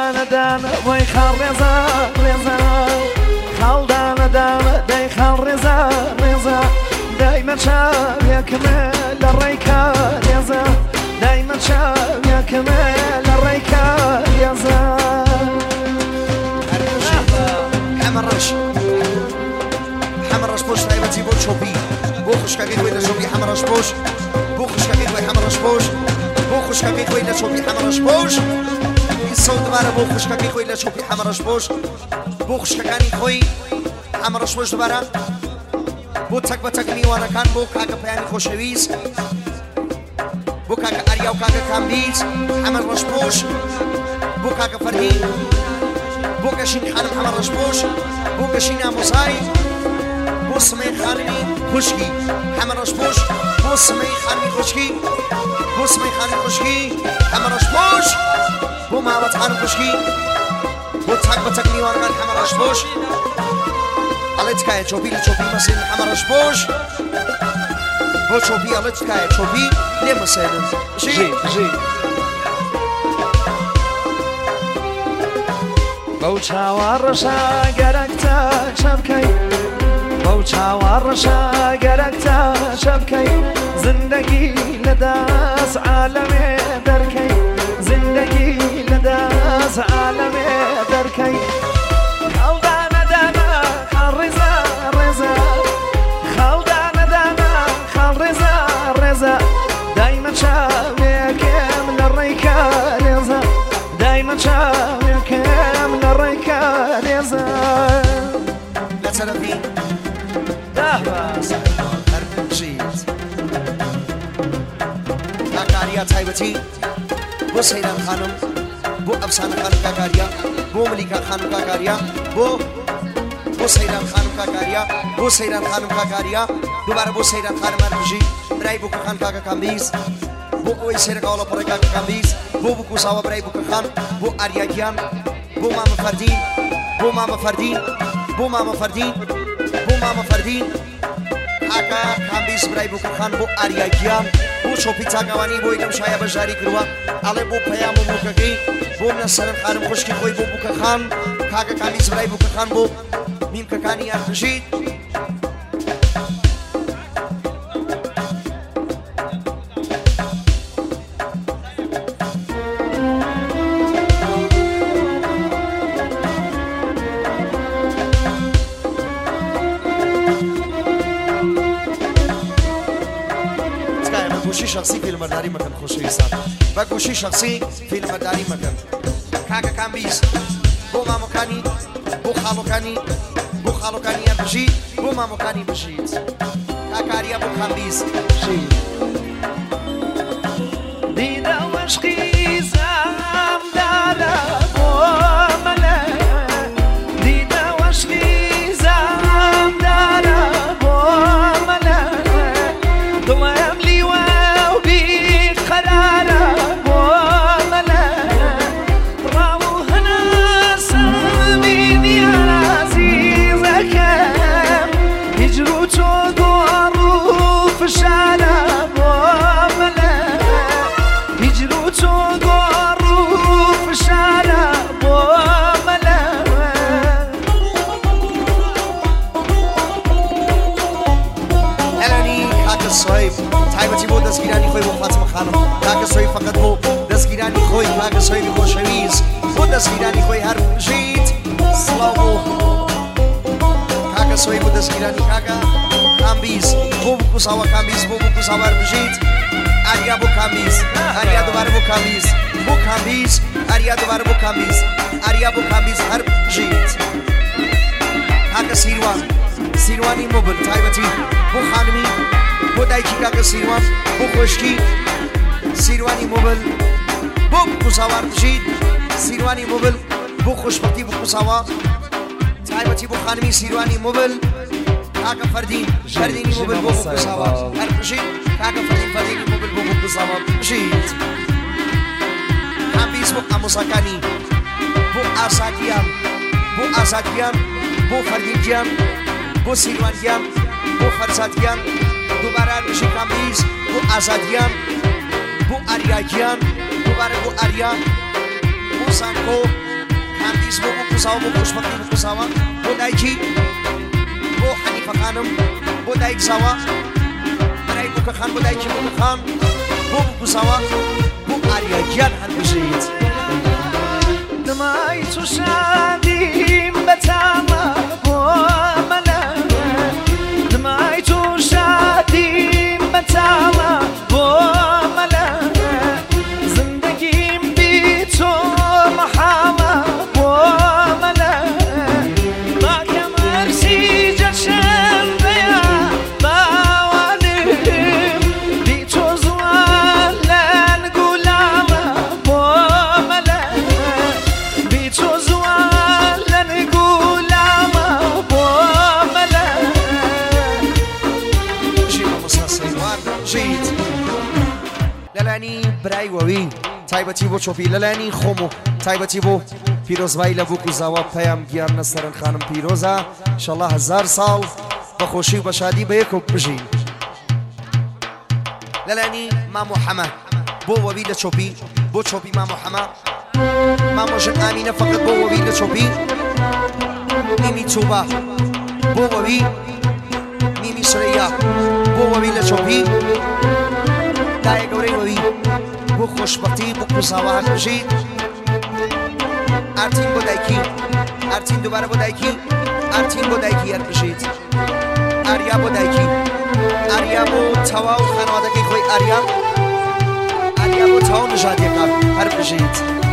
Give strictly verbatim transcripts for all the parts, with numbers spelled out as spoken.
دانه دانه وای خال رزا رزا خال دانه دانه دای خال رزا رزا دايما شاب يا كمال الريكان يا زا دايما شاب يا كمال الريكان يا زا حمر رش حمر رش بوش رايبتي بوش شوبي بوخش كاكيد وين شوبي حمر رش بوش بوخش كاكيد وين حمر رش بوش بوخش كاكيد وين شوبي حمر رش بوش الصوت دوباره بوخش كاكيد وين شوبي حمر رش بوش بوخش كاكاني خوي حمر رش بوش دوباره بو تک با تک میوانکان بو کاکا پیامی خوشویز بو کاکا آریا و کاکا کامبیز حمر رشبوش بو کاکا فردین بو کشین خانم حمر رشبوش بو کشین آموزای بو سمی خانمی خوشکی حمر رشبوش بو سمی خانمی خوشکی بو سمی خانمی خوشکی حمر رشبوش بو محمد خانم خوشکی بو تک با تک میوانکان حمر رشبوش Алечкая чопи чопи масин хамараш бош бо чопи алечкая чопи немасен жи жи بوچا ورشا گرکتا شبکی بوچا ورشا گرکتا شبکی زندگی لداس عالم درکی زندگی لداس عالم درکی دايما شاويك من الريكان يزا دايما شاويك من الريكان يزا لا تلفي دهباس هرب جيت كاكاريا تايبتي بو سيدان خانم بو أفسان خانم كاكاريا بو مليكا خانم كاكاريا بو بو سيدان خانم كاكاريا بو سيدان خانم كاكاريا دوباره بو سيدان خانم هرب برای بو خان کاکا کامبیز بو اوی سر کالا پر کاکا کامبیز بو بو کوساوا برای بو خان بو آریاگیان بو ماما فردین بو ماما فردین بو ماما فردین بو ماما فردین کاکا کامبیز برای بو خان بو آریاگیان بو شوپی تاگوانی بو ایدم شایا بجاری کروا آله بو پیامو موکگی بو نسرن خانم خوشکی خوی بو بو خان کاکا کامبیز برای بو خان بو میم ککانی ارجید گوشی شخصی فیلمبرداری مکن خوشی سات و گوشی شخصی فیلمبرداری مکن کاکا کامبیز بو مامو کانی بو خالو کانی بو خالو کانی بجید بو مامو کانی بجید کاکا آریا بو کامبیز شید دیده و عشقی زم داره بو مله دیده و عشقی زم داره بو مله دلم لیوه تایبتی بود دستگیرانی خوی بود فاطمه خانم کاکا سوی فقط بود دستگیرانی خوی کاکا سوی بی خوشویز بود دستگیرانی خوی هر جید سلاو بود کاکا سوی بود دستگیرانی کاکا کامبیز بو بو کساوا کامبیز بو بو کساوا هر جید آریا بو کامبیز آریا دوباره بو کامبیز بو کامبیز آریا دوباره بو کامبیز آریا بو کامبیز هر جید کاکا سیروان سیروانی موبل تایبتی بو خانمی بو دایکی کاکا سیروان بو خوشکی سیروانی موبل بو کساوا جید سیروانی موبل بو خوشبختی بو کساوا تایبتی بو خانمی سیروانی موبل کاکا فردین فردینی موبل بو کساوا هر جید کاکا فردین فردینی موبل بو کساوا جید کامبیز بو اموساکانی بو آسادیان بو آسادیان بو فردینجیان بو سیروانجیان بو فرزادیان دوباره بشی کامبیز بو آزادیان بو آریاجیان دوباره بو آریا بو سانکو بیس بۆ بکوساوە بۆ خۆشبەختی بکوساوە بۆ دایکی بۆ حەنیفە خانم بۆ دایک زاوە بەرای بووکە خان بۆ دایکی بووکە خان بۆ بکوساوە بۆ ئاریا گیان هەڵبژێت دمای تو شادیم بەتامە بۆ مەلە دمای تو شادیم بەتامە بۆ مەلە زندگیم بی تۆ مەحاڵە بۆ مەلە باکەم هەرچی جەشن بەیە باوانم بی تۆ زوان لە نگولاڵە بۆ مەلە بی تۆ زوان لە نگولاڵە بۆ مەلە ژیت لەلانی برای وەوی تایبەتی بۆ چۆپی لەلانی خۆم و تایبەتی بۆ پیرۆزبای لە بووک و زاوە پەیام گیان نەسەرن خانم پیرۆزە ئینشەڵڵا هەزار ساڵ بە خۆشی و بە شادی بە یەک و بژین لەلانی مامۆ حەمە بۆ وەوی لە چۆپی بۆ چۆپی مامۆ حەمە مامۆژن ئامینە فەقەت بۆ وەوی لە چۆپی میمی چوبە بۆ وەوی میمی سرەیە بۆ وەوی لە چۆپی دایە گەورەی وەوی بۆ خۆشبەختی بۆ کوزاوە هەڵبژیت ئارتین بۆ دایکی ئارتین دووبارە بۆ دایکی ئارتین بۆ دایکی هەڵبژیت ئاریا بۆ دایکی ئاریا بۆ تەواو خانەوادەکەی خۆی ئاریا ئاریا بۆ تەواو نژادیەکە هەڵبژیت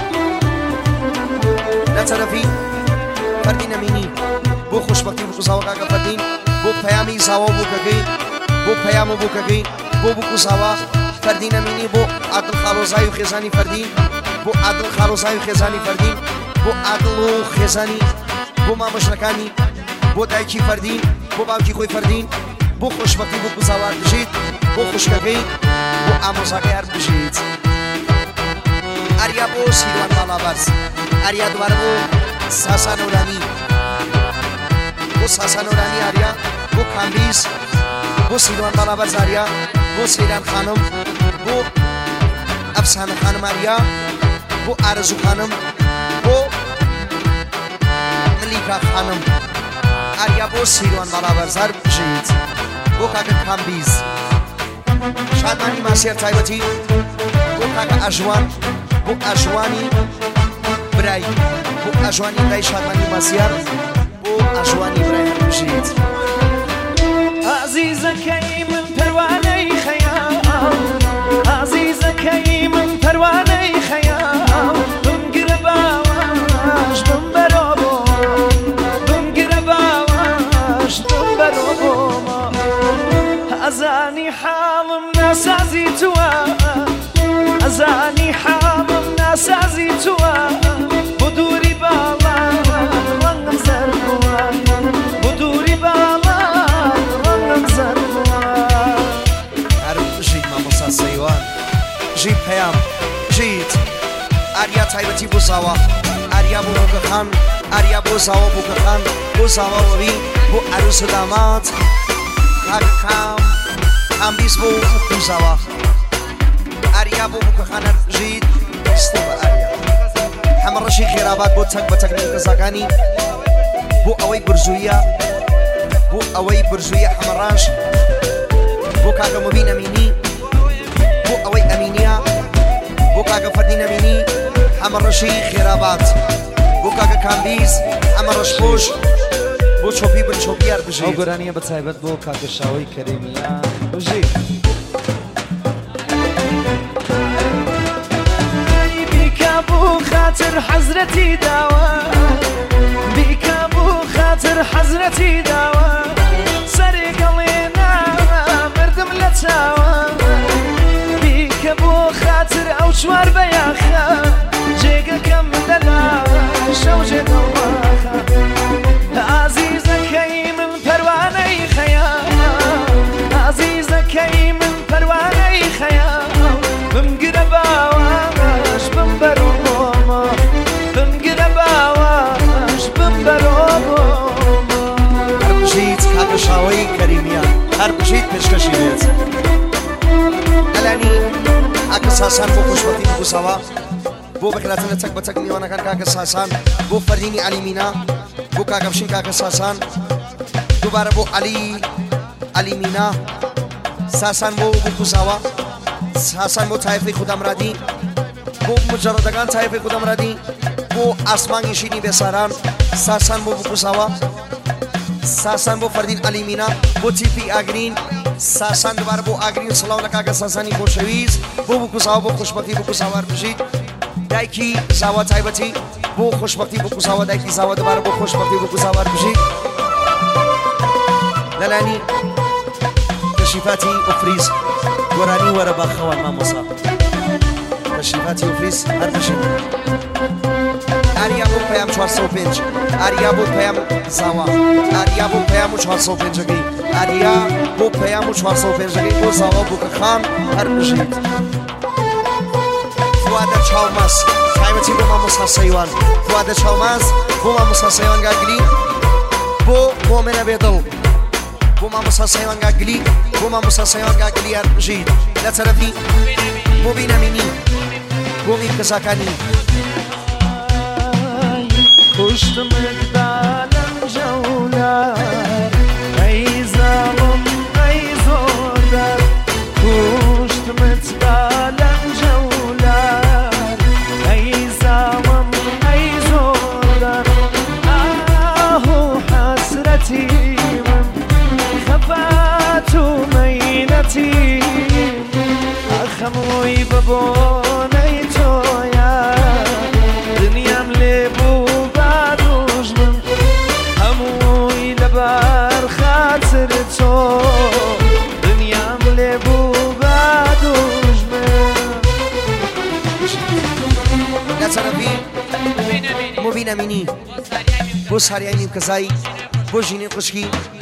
لە تەرەفی فەردین ئەمینی بۆ خۆشبەختی بۆ کوزاوە کاکە فەردین بۆ پەیامی زاوە و بووکەکەی بۆ پەیام و بووکەکەی بۆ بکوزاوە فەردین ئەمینی بۆ عادڵ خاڵۆزای و خێزانی فەردین بۆ عادڵ خاڵۆزای و خێزانی فەردین بۆ عادڵ و خێزانی بۆ مامەژنەکانی بۆ دایکی فەردین بۆ باوکی خۆی فەردین بۆ خۆشبەختی بۆ کوزاوە هەڵبژیت بۆ خوشکەکەی بۆ ئامۆزاکەی هەڵبژیت ئاریا بۆ سیروان باڵابەرز ئاریا دوبارە بۆ ساسان ئەورانی بۆ ساسان ئەورانی ئاریا بۆ کامبیز بۆ سیروان باڵابەرز ئاریا بۆ سەیران خانم بۆ ئەفسانە خانم ئاریا بۆ ئارەزوو خانم بۆ ملیکا خانم ئاریا بۆ سیروان باڵابەرز هەڵبژیت بۆ کاکە کامبیز شادمانی ماسیەر تایبەتی بۆ کاکە ئەژوان بۆ ئەژوانی برای بۆ ئەژوانی برای شادمانی ماسیەر بۆ ئەژوانی برای هەڵبژیت عزیزەکەی من پەروانەی خەیاڵ عزیزەکەی من پەروانەی خەیاڵ بمگرە باوەش بمبەرۆ بۆ بمگرە باوەش بمبەرۆ بۆمە ئەزانی حاڵم ناسازی تووە ئەزانی حاڵم ناسازی تووە بۆ دووری باڵا ڕەنگم زەر بووە بۆ دووری باڵا سەیوان ژیت پەیام ژیت ئاریا تایبەتی بۆ زاوە ئاریا بۆ بووکە خان ئاریا بۆ زاوە بووکە خان بۆ زاوە وەوی بۆ عروس و دامات کاکە کام کامبیز بۆ کوزاوە ئاریا بۆ بووکە خان ژیت ستە بە ئاریا هەمە ڕەشی خێرابات بۆ تەک بە تەکنیک کەزاکانی بۆ ئەوەی برزوویە بۆ ئەوەی برزوویە هەمەڕاش بۆ کاکە مبین ئەمینی بۆ ئەوەی ئەمینیە بۆ کاکە فەردین ئەمینی ئەمە ڕەشی خێرابات بۆ کاکە کامبیز ئەمە ڕەشپۆش بۆ چۆپی بن چۆپی هەڵبژیت ئەو گۆرانیە بە تایبەت بۆ کاکە شاوەی کەریمیان بژیت بیکە بۆ خاتر حەزرەتی داوە بیکە بۆ خاتر حەزرەتی داوە سەرێگەڵێنا مردم لە چاوە بیکە بۆ خاتر ئەو چوار بەیاخە جێگەکەم دەلا شەو جێگەڵواخە عزیزەکەی من پەروانەی خەیاڵ عزیزەکەی من پەروانەی خەیاڵ بمگرە باوەش بمبەرۆ بۆمە بمگرە باوەش بمبەرۆ بۆمە هەڵبژیت کاکە شاوەی کەریمیان هەڵبژیت پێشکەشی بێت ئەلانی ئاکە ساسان بۆ خۆشبەختی بکوساوە بۆ بخلاتنە چەک بە چەک میوانەکان کاکە ساسان بۆ فەرینی علی مینا بۆ کاکە بشین کاکە ساسان دووبارە بۆ علی علی مینا ساسان بۆ بۆ کوزاوە ساسان بۆ تایفەی خودامرادی بۆ مجەڕەدەکان تایفەی خودامرادی بۆ ئاسمانی شینی بێساران ساسان بۆ بکوزاوە ساسان بۆ فەردین علی مینا بۆ تیپی ئاگرین ساسان دووبارە بۆ ئاگرین سڵاو لە کاکە ساسانی خۆشەویست بۆ بکوزاوە بۆ خۆشبەختی بکوزاوار بژیت دایکی زاوا تایبەتی بۆ خۆشبەختی بکوزاوە دایکی زاوا دووبارە بۆ خۆشبەختی بکوزاوار بژیت لەلانی تەشریفاتی ئۆفریز گۆرانی وەرە باخەوان مامۆسا تەشریفاتی ئۆفریز هەر بژین ئاریا بۆ پەیام چوارسە و پێنج ئاریا بۆ پەیام زاوا ئاریا بۆ پەیام و چوارسە و پێنجەکەی ئاریا بۆ پەیام و چوارسە و پێنجەکەی بۆ زاوا بووکەخان هەر بژیت فوادە چاومەس تایبەتی بۆ مامۆستا سەیوان فوادە چاومەس بۆ مامۆستا سەیوان گاگلی بۆ مۆمنە بێدڵ بۆ مامۆستا سەیوان گاگلی بۆ مامۆستا سەیوان گاگلی هەر بژیت لە تەرەفی مۆبین ئەمینی بۆ میر کەساکانی کشتمت بالم جولار ای ظالم ای زودار کشتمت بالم جولار ای ظالم ای زودار آه حسرتی من خفت و میلتی اخموی ببونی تویا دنیام لبو بر خاطر تو دنیام لبو بعدوش من لطرفی مبین امینی بۆ ساریای نیمکەزایی بۆ ژینێ خوشکی